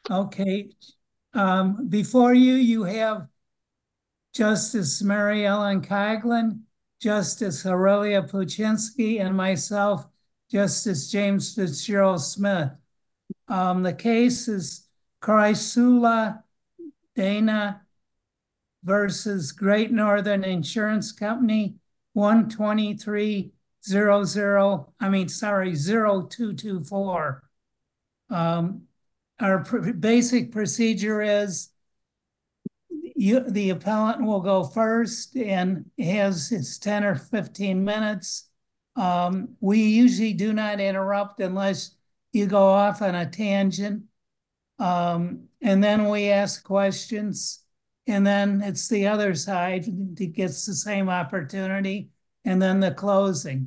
Okay. Before you, you have Justice Mary Ellen Coughlin, Justice Aurelia Puchinski, and myself, Justice James Fitzgerald Smith. The case is Chrysula Dana versus Great Northern Insurance Company, 12300, 0224. Our basic procedure is the appellant will go first and has his 10 or 15 minutes. We usually do not interrupt unless you go off on a tangent. And then we ask questions, and then it's the other side that gets the same opportunity, and then the closing.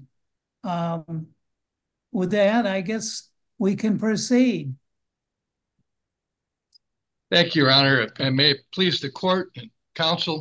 With that, I guess we can proceed. Thank you, Your Honor, and may it please the court and counsel.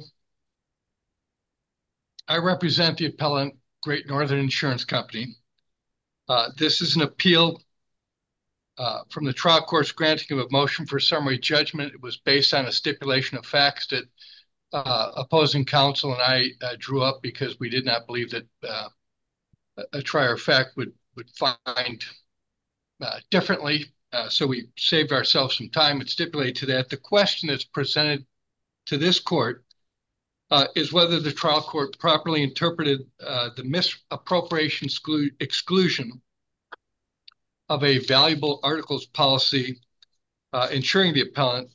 I represent the appellant, Great Northern Insurance Company. This is an appeal from the trial court's granting of a motion for summary judgment. It was based on a stipulation of facts that opposing counsel and I drew up because we did not believe that a trier of fact would find differently. So we saved ourselves some time and stipulated to that. The question that's presented to this court is whether the trial court properly interpreted the misappropriation exclusion of a valuable articles policy insuring the appellant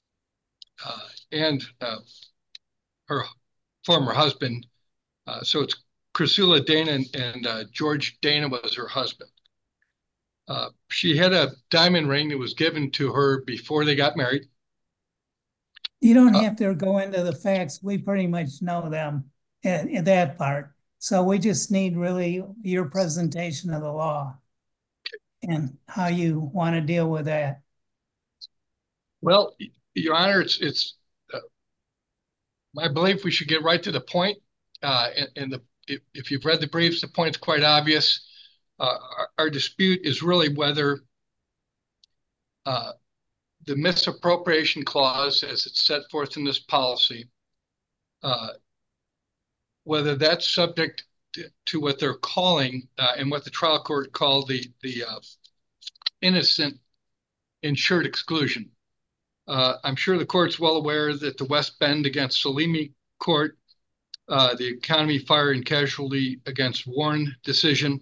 and her former husband. So it's Chrysula Dana and George Dana was her husband. She had a diamond ring that was given to her before they got married. You don't have to go into the facts. We pretty much know them in that part. So we just need really your presentation of the law and how you want to deal with that. Well, Your Honor, it's my belief we should get right to the point. If you've read the briefs, the point's quite obvious. Our dispute is really whether the misappropriation clause, as it's set forth in this policy, whether that's subject to what they're calling and what the trial court called the innocent insured exclusion. I'm sure the court's well aware that the West Bend against Salimi court, the Economy Fire and Casualty against Warren decision,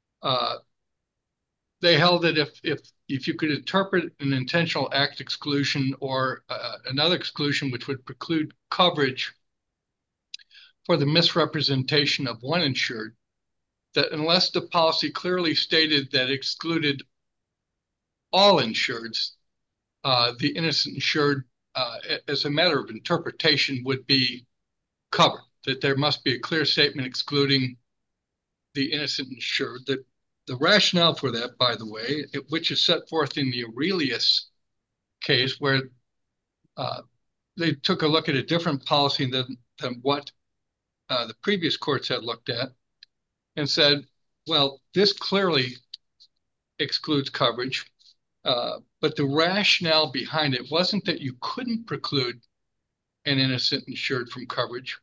they held that if you could interpret an intentional act exclusion or another exclusion which would preclude coverage for the misrepresentation of one insured, that unless the policy clearly stated that excluded all insureds, the innocent insured, as a matter of interpretation, would be covered, that there must be a clear statement excluding the innocent insured. The rationale for that, by the way, which is set forth in the Aurelius case, where they took a look at a different policy than what the previous courts had looked at and said, well, this clearly excludes coverage, but the rationale behind it wasn't that you couldn't preclude an innocent insured from coverage.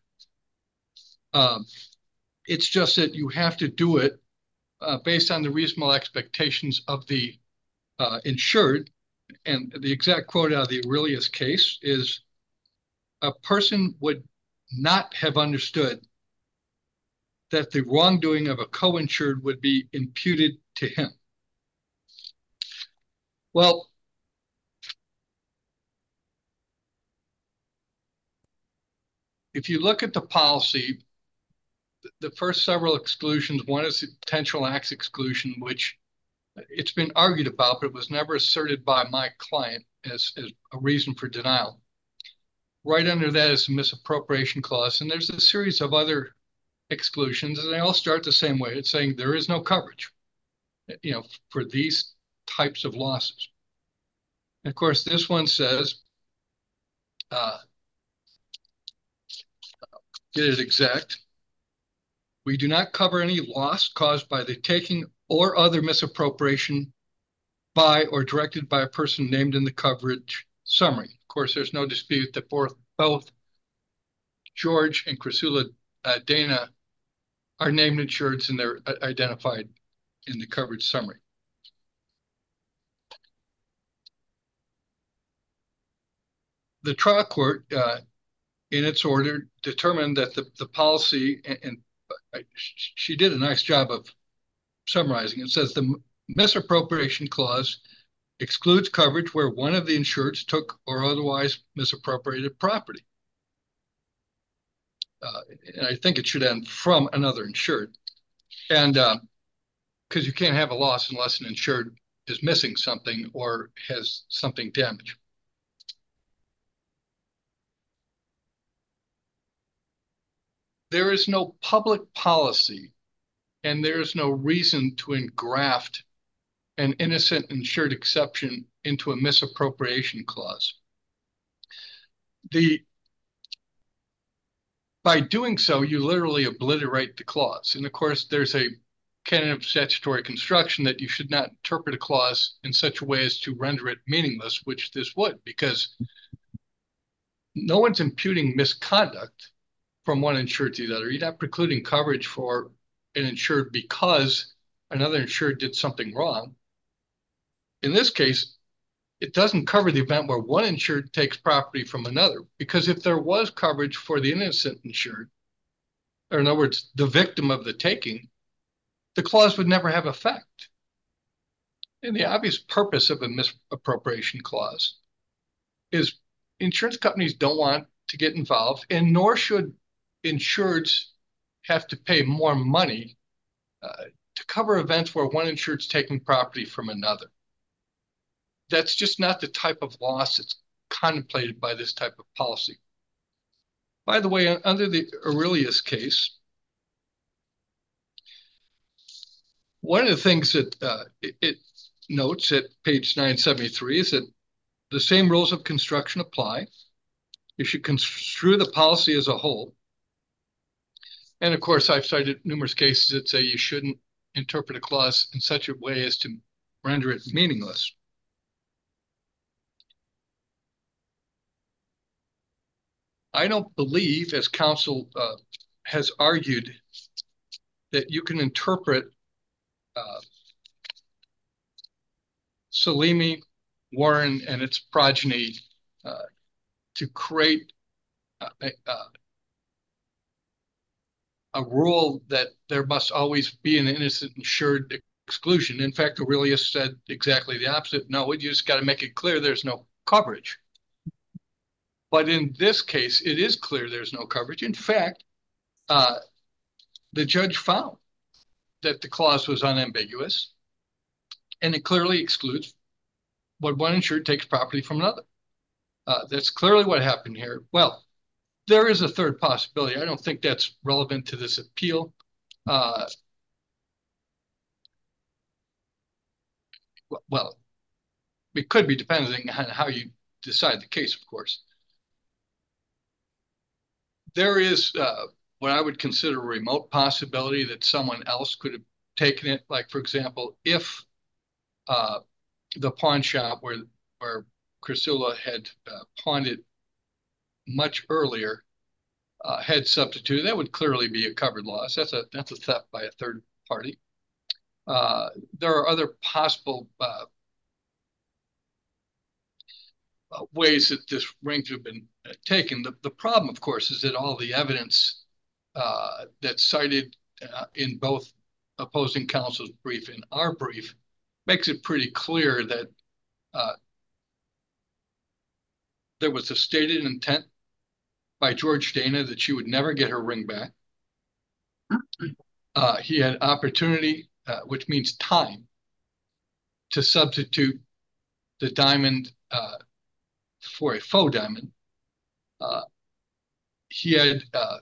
It's just that you have to do it based on the reasonable expectations of the insured. And the exact quote out of the Aurelius case is, a person would not have understood that the wrongdoing of a co-insured would be imputed to him. Well, if you look at the policy, the first several exclusions, one is the potential acts exclusion, which it's been argued about, but it was never asserted by my client as a reason for denial. Right under that is the misappropriation clause, and there's a series of other exclusions, and they all start the same way. It's saying there is no coverage, for these types of losses. And of course, this one says, get it exact, we do not cover any loss caused by the taking or other misappropriation by or directed by a person named in the coverage summary. Of course, there's no dispute that both George and Chrysula Dana are named insureds and they're identified in the coverage summary. The trial court, in its order, determined that the policy, and she did a nice job of summarizing. It says the misappropriation clause excludes coverage where one of the insureds took or otherwise misappropriated property. And I think it should end from another insured. And because you can't have a loss unless an insured is missing something or has something damaged. There is no public policy and there is no reason to engraft an innocent insured exception into a misappropriation clause. By doing so, you literally obliterate the clause. And of course, there's a canon of statutory construction that you should not interpret a clause in such a way as to render it meaningless, which this would, because no one's imputing misconduct from one insured to the other. You're not precluding coverage for an insured because another insured did something wrong. In this case, it doesn't cover the event where one insured takes property from another, because if there was coverage for the innocent insured, or in other words, the victim of the taking, the clause would never have effect. And the obvious purpose of a misappropriation clause is insurance companies don't want to get involved, and nor should insureds have to pay more money to cover events where one insured's taking property from another. That's just not the type of loss that's contemplated by this type of policy. By the way, under the Aurelius case, one of the things that it notes at page 973 is that the same rules of construction apply. You should construe the policy as a whole. And of course, I've cited numerous cases that say you shouldn't interpret a clause in such a way as to render it meaningless. I don't believe, as counsel has argued, that you can interpret Salimi, Warren, and its progeny to create a rule that there must always be an innocent insured exclusion. In fact, Aurelius said exactly the opposite. No, you just got to make it clear there's no coverage. But in this case, it is clear there's no coverage. In fact, the judge found that the clause was unambiguous, and it clearly excludes when one insured takes property from another. That's clearly what happened here. Well, there is a third possibility. I don't think that's relevant to this appeal. Well, it could be depending on how you decide the case, of course. There is what I would consider a remote possibility that someone else could have taken it. Like, for example, if the pawn shop where Chrysula had pawned it much earlier had substituted, that would clearly be a covered loss. That's a theft by a third party. There are other possible ways that this ring could have been taken. The problem, of course, is that all the evidence that's cited in both opposing counsel's brief and our brief makes it pretty clear that there was a stated intent by George Dana that she would never get her ring back. He had opportunity, which means time, to substitute the diamond for a faux diamond. He had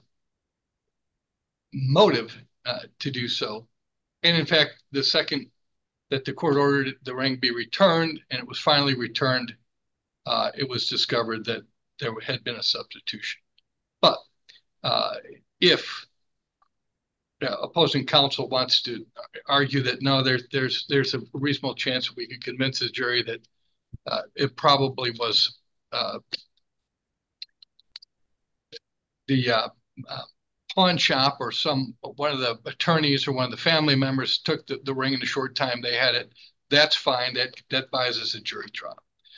motive to do so. And in fact, the second that the court ordered the ring be returned and it was finally returned, it was discovered that there had been a substitution. But if opposing counsel wants to argue that no, there's a reasonable chance we could convince the jury that it probably was the pawn shop or one of the attorneys or one of the family members took the ring in the short time they had it. That's fine. That buys us a jury trial.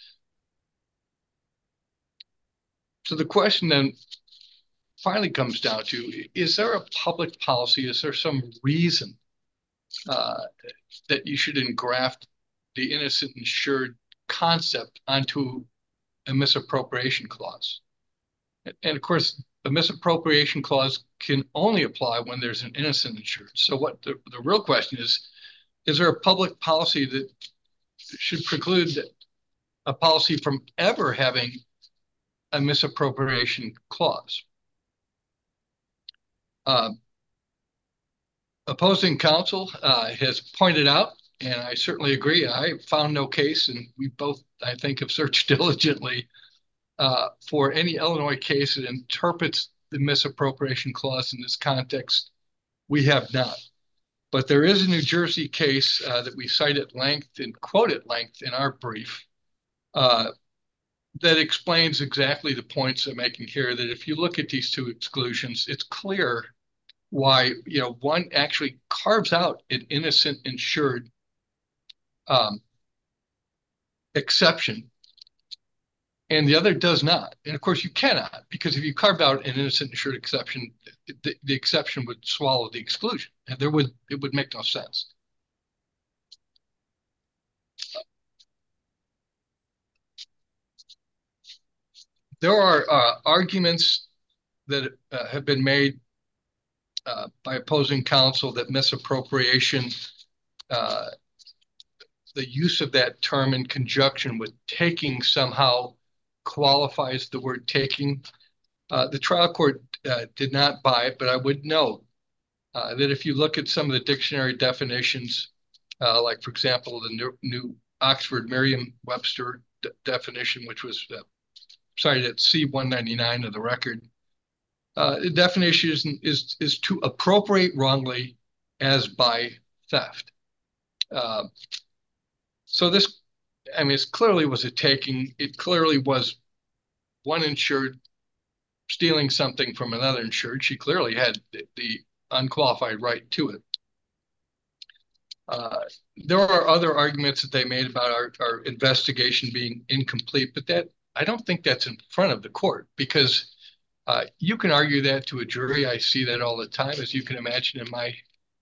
So the question then finally comes down to, is there a public policy? Is there some reason that you should engraft the innocent insured concept onto a misappropriation clause? And of course, a misappropriation clause can only apply when there's an innocent insured. So what the real question is there a public policy that should preclude a policy from ever having a misappropriation clause? Opposing counsel has pointed out, and I certainly agree, I found no case, and we both, I think, have searched diligently for any Illinois case that interprets the misappropriation clause in this context. We have not. But there is a New Jersey case that we cite at length and quote at length in our brief that explains exactly the points I'm making here, that if you look at these two exclusions, it's clear why, one actually carves out an innocent insured exception and the other does not. And of course you cannot, because if you carved out an innocent insured exception, the exception would swallow the exclusion, and it would make no sense. There are arguments that have been made by opposing counsel that misappropriation, the use of that term in conjunction with taking somehow qualifies the word taking. The trial court did not buy it, but I would note that if you look at some of the dictionary definitions, like, for example, the new Oxford Merriam-Webster definition, which was cited at C-199 of the record, the definition is to appropriate wrongly as by theft. So this, it clearly was a taking. It clearly was one insured stealing something from another insured. She clearly had the unqualified right to it. There are other arguments that they made about our investigation being incomplete, but I don't think that's in front of the court, because you can argue that to a jury. I see that all the time, as you can imagine, in my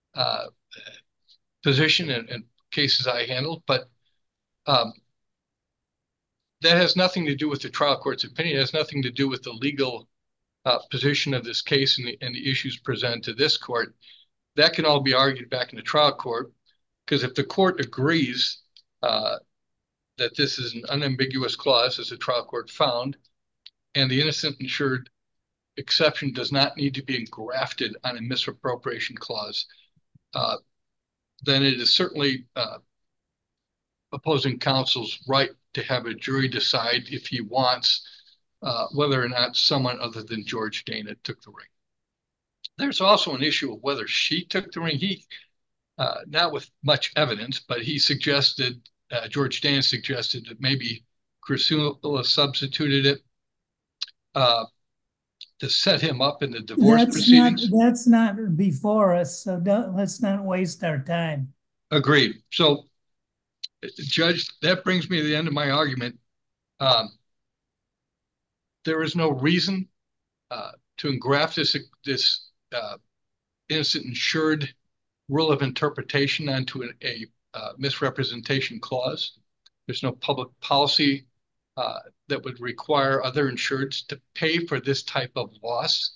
position and cases I handle. But that has nothing to do with the trial court's opinion. It has nothing to do with the legal position of this case and the issues presented to this court. That can all be argued back in the trial court, because if the court agrees that this is an unambiguous clause, as the trial court found, and the innocent insured exception does not need to be engrafted on a misappropriation clause, then it is certainly opposing counsel's right to have a jury decide, if he wants, whether or not someone other than George Dana took the ring. There's also an issue of whether she took the ring. He, not with much evidence, but he suggested, George Dana suggested that maybe Chrysula substituted it to set him up in the divorce proceedings. That's not before us, so let's not waste our time. Agreed. So, Judge, that brings me to the end of my argument. There is no reason to engraft this innocent insured rule of interpretation onto a misrepresentation clause. There's no public policy that would require other insureds to pay for this type of loss,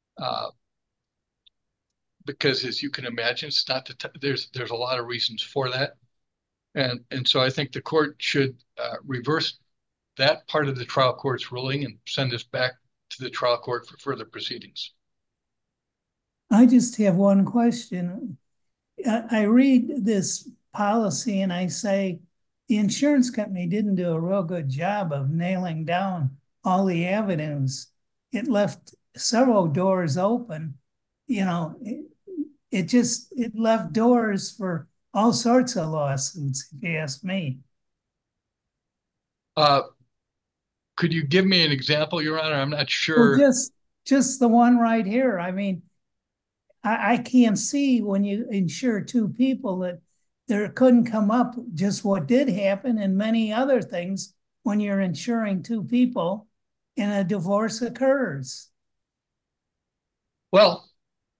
because, as you can imagine, it's not there's a lot of reasons for that, and so I think the court should reverse that part of the trial court's ruling and send us back to the trial court for further proceedings. I just have one question. I read this policy and I say, the insurance company didn't do a real good job of nailing down all the evidence. It left several doors open. it left doors for all sorts of lawsuits, if you ask me. Uh, could you give me an example, Your Honor? I'm not Well, sure. just the one right here. I mean, I can't see when you insure two people that there couldn't come up just what did happen and many other things when you're insuring two people and a divorce occurs. Well,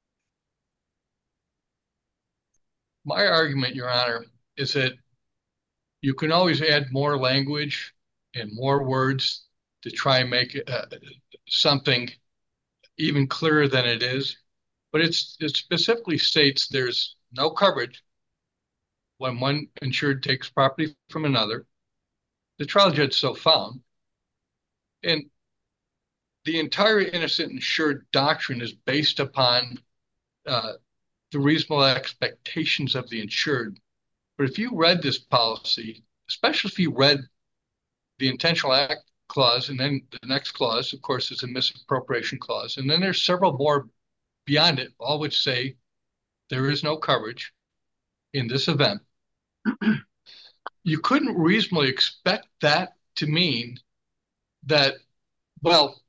my argument, Your Honor, is that you can always add more language and more words to try and make something even clearer than it is. But it specifically states there's no coverage when one insured takes property from another. The trial judge so found. And the entire innocent insured doctrine is based upon uh, the reasonable expectations of the insured. But if you read this policy, especially if you read the intentional act clause, and then the next clause, of course, is a misappropriation clause. And then there's several more beyond it, all which say there is no coverage in this event. You couldn't reasonably expect that to mean that, well,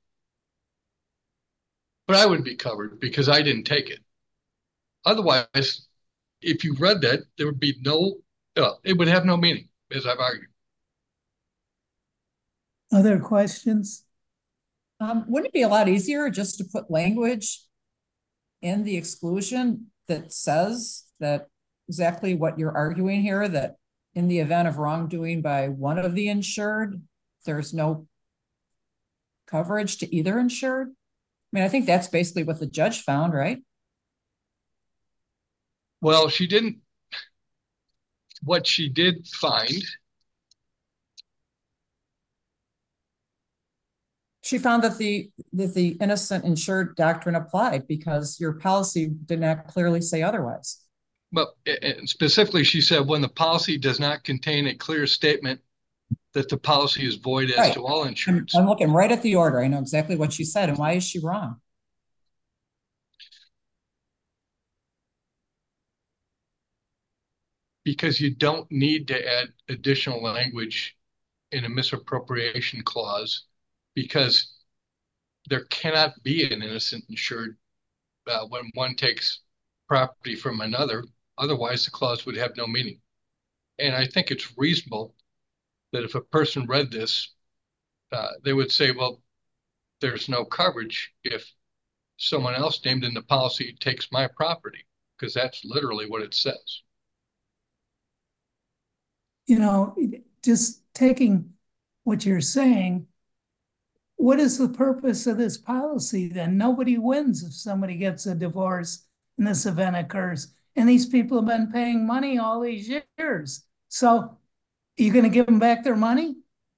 but I would be covered because I didn't take it. Otherwise, if you read that, there would be no, it would have no meaning, as I've argued. Other questions? Wouldn't it be a lot easier just to put language in the exclusion that says that exactly what you're arguing here, that in the event of wrongdoing by one of the insured, there's no coverage to either insured? I mean, I think that's basically what the judge found, right? Well, she didn't. What she did find. She found that the innocent insured doctrine applied because your policy did not clearly say otherwise. But specifically, she said when the policy does not contain a clear statement that the policy is void as to all insurance. I'm looking right at the order. I know exactly what she said. And why is she wrong? Because you don't need to add additional language in a misappropriation clause, because there cannot be an innocent insured when one takes property from another. Otherwise, the clause would have no meaning. And I think it's reasonable that if a person read this, they would say, well, there's no coverage if someone else named in the policy takes my property, because that's literally what it says. You know, just taking what you're saying, what is the purpose of this policy then? Nobody wins if somebody gets a divorce and this event occurs. And these people have been paying money all these years. So are you going to give them back their money?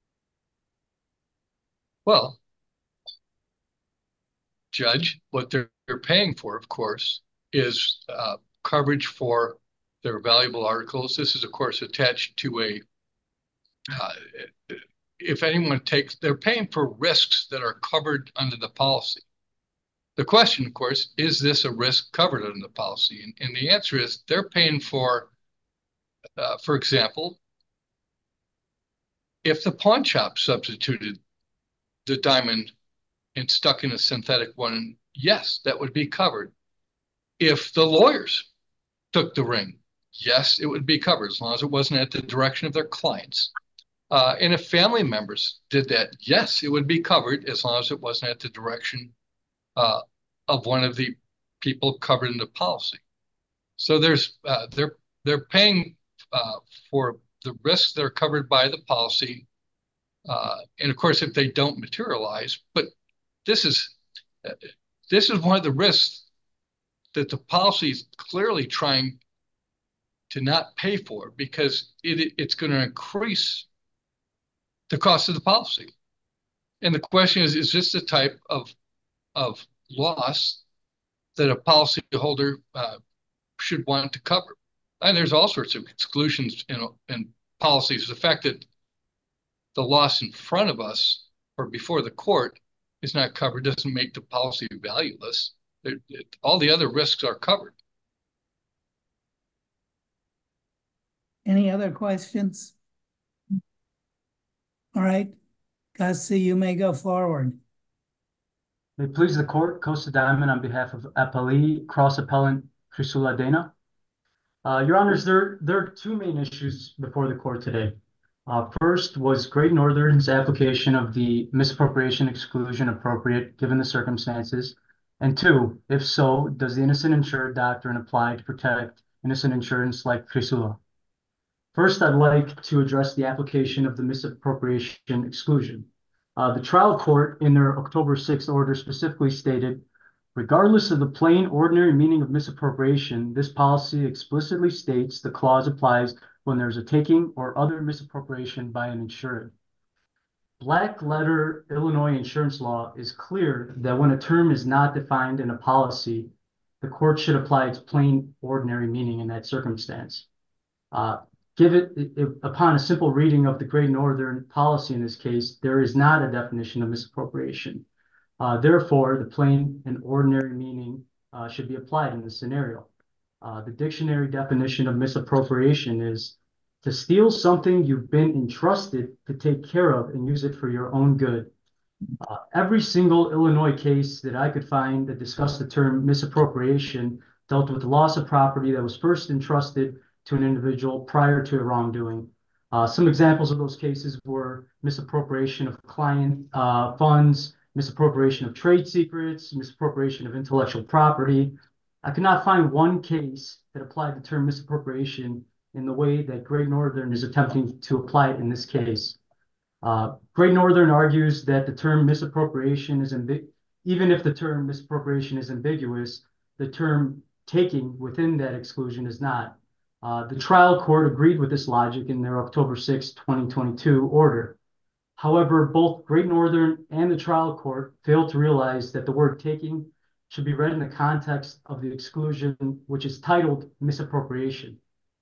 Well, Judge, what they're paying for, of course, is coverage for their valuable articles. This is, of course, attached to a, if anyone takes, they're paying for risks that are covered under the policy. The question, of course, is this a risk covered under the policy? And the answer is they're paying for example, if the pawn shop substituted the diamond and stuck in a synthetic one, yes, that would be covered. If the lawyers took the ring, yes, it would be covered as long as it wasn't at the direction of their clients. And if family members did that, yes, it would be covered as long as it wasn't at the direction of one of the people covered in the policy. So there's they're paying for the risks that are covered by the policy, and of course, if they don't materialize, but this is one of the risks that the policy is clearly trying to not pay for, because it's going to increase the cost of the policy. And the question is this the type of loss that a policyholder should want to cover? And there's all sorts of exclusions in policies. The fact that the loss in front of us or before the court is not covered doesn't make the policy valueless. All the other risks are covered. Any other questions? All right, Gussie, you may go forward. May it please the court, Costa Diamond on behalf of Appellee Cross Appellant Crisula Dana. Your Honors, there are two main issues before the court today. First, was Great Northern's application of the misappropriation exclusion appropriate given the circumstances? And two, if so, does the innocent insured doctrine apply to protect innocent insureds like Crisula? First, I'd like to address the application of the misappropriation exclusion. The trial court in their October 6th order specifically stated, regardless of the plain ordinary meaning of misappropriation, this policy explicitly states the clause applies when there's a taking or other misappropriation by an insured. Black letter Illinois insurance law is clear that when a term is not defined in a policy, the court should apply its plain ordinary meaning in that circumstance. Upon a simple reading of the Great Northern policy in this case, there is not a definition of misappropriation. Therefore, the plain and ordinary meaning should be applied in this scenario. The dictionary definition of misappropriation is to steal something you've been entrusted to take care of and use it for your own good. Every single Illinois case that I could find that discussed the term misappropriation dealt with the loss of property that was first entrusted to an individual prior to a wrongdoing. Some examples of those cases were misappropriation of client funds, misappropriation of trade secrets, misappropriation of intellectual property. I could not find one case that applied the term misappropriation in the way that Great Northern is attempting to apply it in this case. Great Northern argues that the term misappropriation is even if the term misappropriation is ambiguous, the term taking within that exclusion is not. The trial court agreed with this logic in their October 6, 2022 order. However, both Great Northern and the trial court failed to realize that the word taking should be read in the context of the exclusion, which is titled misappropriation.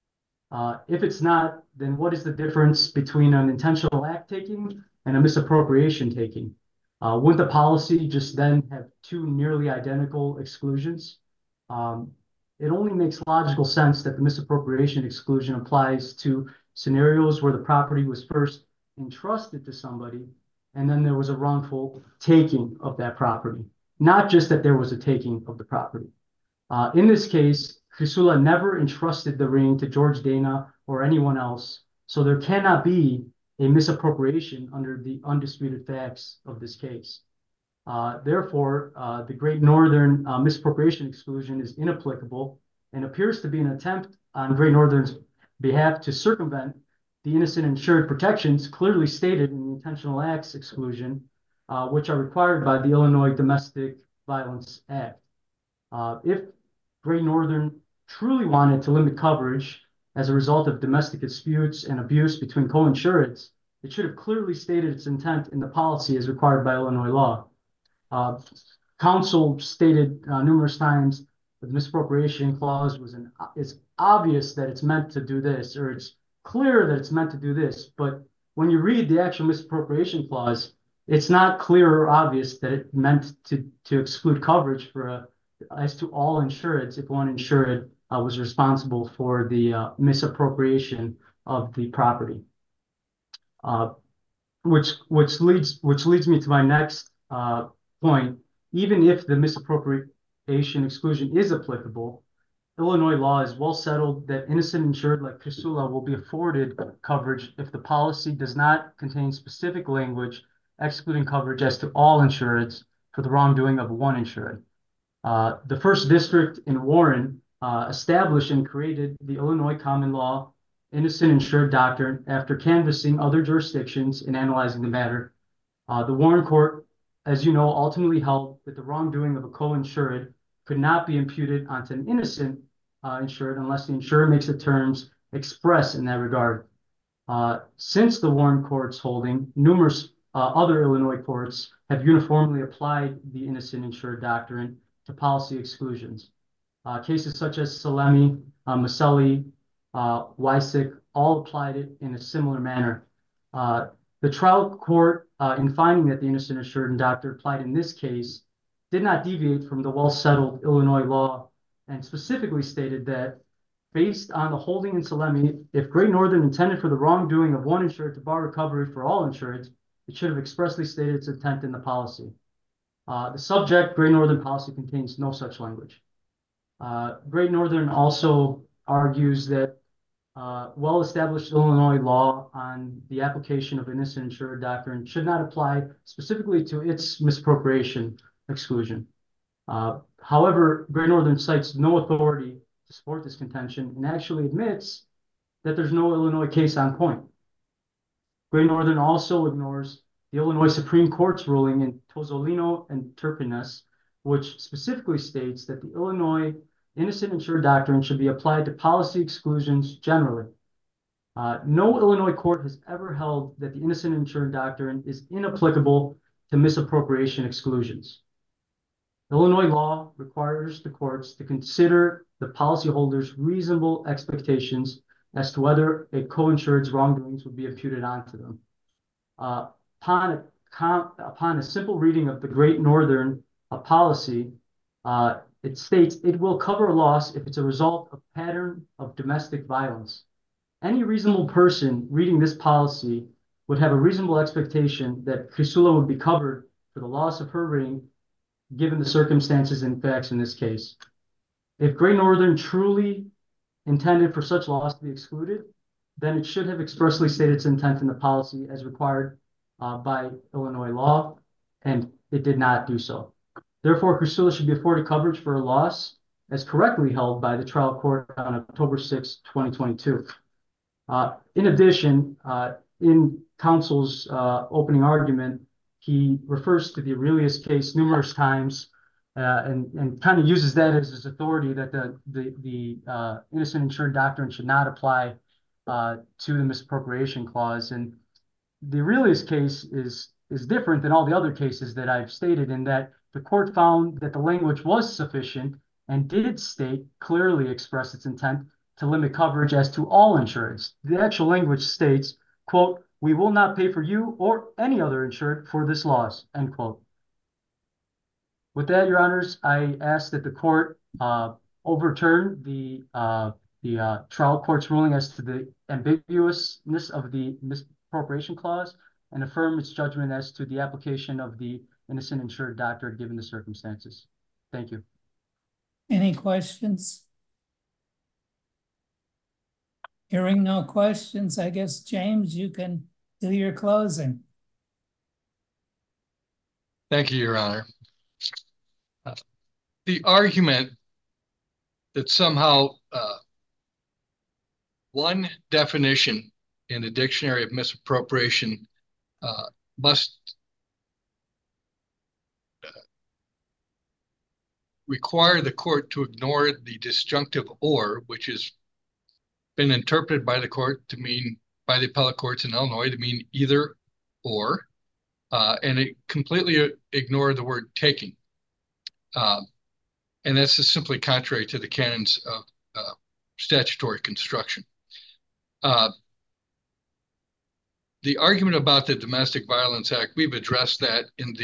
If it's not, then what is the difference between an intentional act taking and a misappropriation taking? Wouldn't the policy just then have two nearly identical exclusions? It only makes logical sense that the misappropriation exclusion applies to scenarios where the property was first entrusted to somebody and then there was a wrongful taking of that property, not just that there was a taking of the property. In this case, Crisula never entrusted the ring to George Dana or anyone else, so there cannot be a misappropriation under the undisputed facts of this case. Therefore, the Great Northern misappropriation exclusion is inapplicable and appears to be an attempt on Great Northern's behalf to circumvent the innocent insured protections clearly stated in the intentional acts exclusion, which are required by the Illinois Domestic Violence Act. If Great Northern truly wanted to limit coverage as a result of domestic disputes and abuse between co-insureds, it should have clearly stated its intent in the policy as required by Illinois law. Counsel stated numerous times that the misappropriation clause it's obvious that it's meant to do this, or it's clear that it's meant to do this. But when you read the actual misappropriation clause, it's not clear or obvious that it meant to exclude coverage as to all insureds if one insured was responsible for the misappropriation of the property. Which leads me to my next point. Even if the misappropriation exclusion is applicable, Illinois law is well settled that innocent insured like Crisula will be afforded coverage if the policy does not contain specific language excluding coverage as to all insureds for the wrongdoing of one insured. The first district in Warren established and created the Illinois common law innocent insured doctrine after canvassing other jurisdictions and analyzing the matter. The Warren court, as you know, ultimately held that the wrongdoing of a co-insured could not be imputed onto an innocent insured unless the insurer makes the terms express in that regard. Since the Warren court's holding, numerous other Illinois courts have uniformly applied the innocent insured doctrine to policy exclusions. Cases such as Salemi, Maselli, Wysick all applied it in a similar manner. The trial court, in finding that the innocent insured doctrine applied in this case, did not deviate from the well-settled Illinois law and specifically stated that based on the holding in Salemi, if Great Northern intended for the wrongdoing of one insured to bar recovery for all insureds, it should have expressly stated its intent in the policy. The subject Great Northern policy contains no such language. Great Northern also argues that well-established Illinois law on the application of innocent insured doctrine should not apply specifically to its misappropriation exclusion. However, Great Northern cites no authority to support this contention and actually admits that there's no Illinois case on point. Great Northern also ignores the Illinois Supreme Court's ruling in Tozzolino and Turpinus, which specifically states that the Illinois innocent insured doctrine should be applied to policy exclusions generally. No Illinois court has ever held that the innocent insured doctrine is inapplicable to misappropriation exclusions. Illinois law requires the courts to consider the policyholder's reasonable expectations as to whether a co-insured's wrongdoings would be imputed onto them. Upon a simple reading of the Great Northern policy, it states it will cover a loss if it's a result of pattern of domestic violence. Any reasonable person reading this policy would have a reasonable expectation that Crisula would be covered for the loss of her ring, given the circumstances and facts in this case. If Great Northern truly intended for such loss to be excluded, then it should have expressly stated its intent in the policy as required by Illinois law, and it did not do so. Therefore, Crisula should be afforded coverage for a loss as correctly held by the trial court on October 6, 2022. In addition, in counsel's opening argument, he refers to the Aurelius case numerous times and kind of uses that as his authority that the innocent insured doctrine should not apply to the misappropriation clause. And the Aurelius case is different than all the other cases that I've stated in that the court found that the language was sufficient and did state, clearly express its intent to limit coverage as to all insureds. The actual language states, quote, "We will not pay for you or any other insured for this loss," end quote. With that, Your Honors, I ask that the court overturn the trial court's ruling as to the ambiguousness of the misappropriation clause and affirm its judgment as to the application of the innocent insured doctrine given the circumstances. Thank you. Any questions? Hearing no questions, I guess, James, you can do your closing. Thank you, Your Honor. The argument that somehow one definition in the dictionary of misappropriation must require the court to ignore the disjunctive or, which has been interpreted by the court to mean, by the appellate courts in Illinois, to mean either or, and it completely ignored the word taking. And that's just simply contrary to the canons of statutory construction. The argument about the Domestic Violence Act, we've addressed that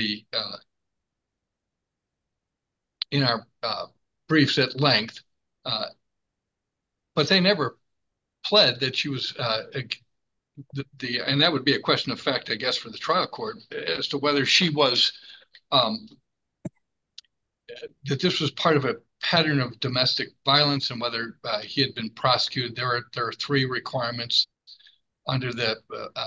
in our briefs at length, but they never pled that she was and that would be a question of fact, I guess, for the trial court as to whether she was that this was part of a pattern of domestic violence and whether he had been prosecuted. There are three requirements under the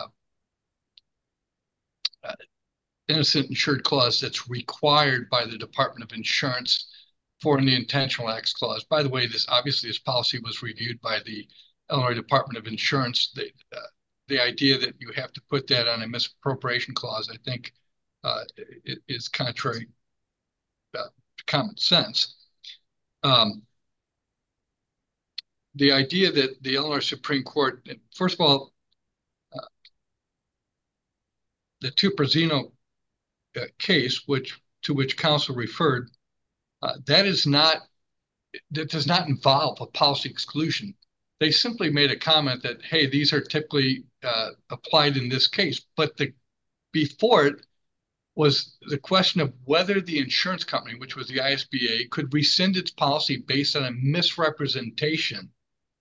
innocent insured clause that's required by the Department of Insurance for the intentional acts clause. By the way, this policy was reviewed by the Illinois Department of Insurance. The idea that you have to put that on a misappropriation clause, I think, is contrary to common sense. The idea that the Illinois Supreme Court, first of all, the Tuperzino case, to which counsel referred, that does not involve a policy exclusion. They simply made a comment that, hey, these are typically applied in this case, but before it was the question of whether the insurance company, which was the ISBA, could rescind its policy based on a misrepresentation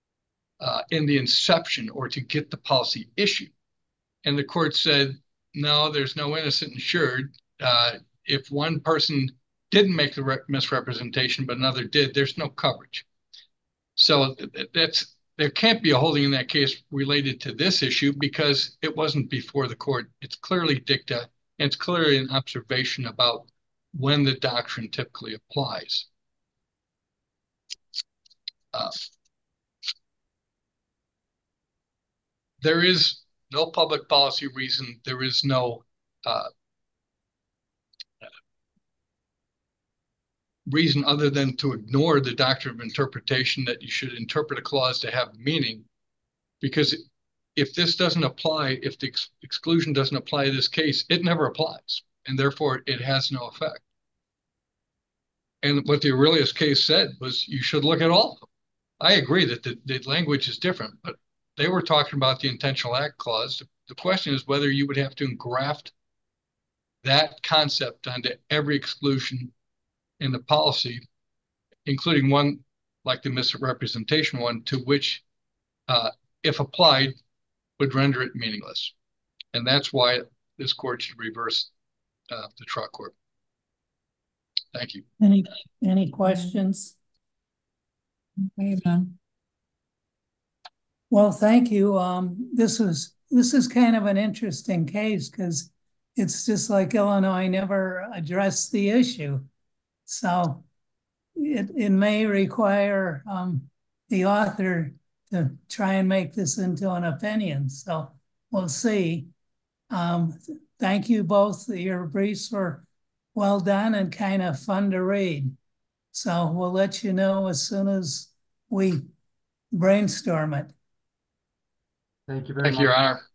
in the inception or to get the policy issued. And the court said, no, there's no innocent insured. If one person didn't make the misrepresentation, but another did, there's no coverage. So there can't be a holding in that case related to this issue because it wasn't before the court. It's clearly dicta, and it's clearly an observation about when the doctrine typically applies. There is no public policy reason. There is no reason other than to ignore the doctrine of interpretation that you should interpret a clause to have meaning. Because if this doesn't apply, if the exclusion doesn't apply to this case, it never applies. And therefore, it has no effect. And what the Aurelius case said was you should look at all of them. I agree that the language is different, but they were talking about the intentional act clause. The question is whether you would have to engraft that concept onto every exclusion in the policy, including one like the misrepresentation one, to which, if applied, would render it meaningless. And that's why this court should reverse the trial court. Thank you. Any questions? Amen. Well, thank you. This is kind of an interesting case because it's just like Illinois never addressed the issue. So it may require the author to try and make this into an opinion. So we'll see. Thank you both. Your briefs were well done and kind of fun to read. So we'll let you know as soon as we brainstorm it. Thank you very much. Thank you, Your Honor.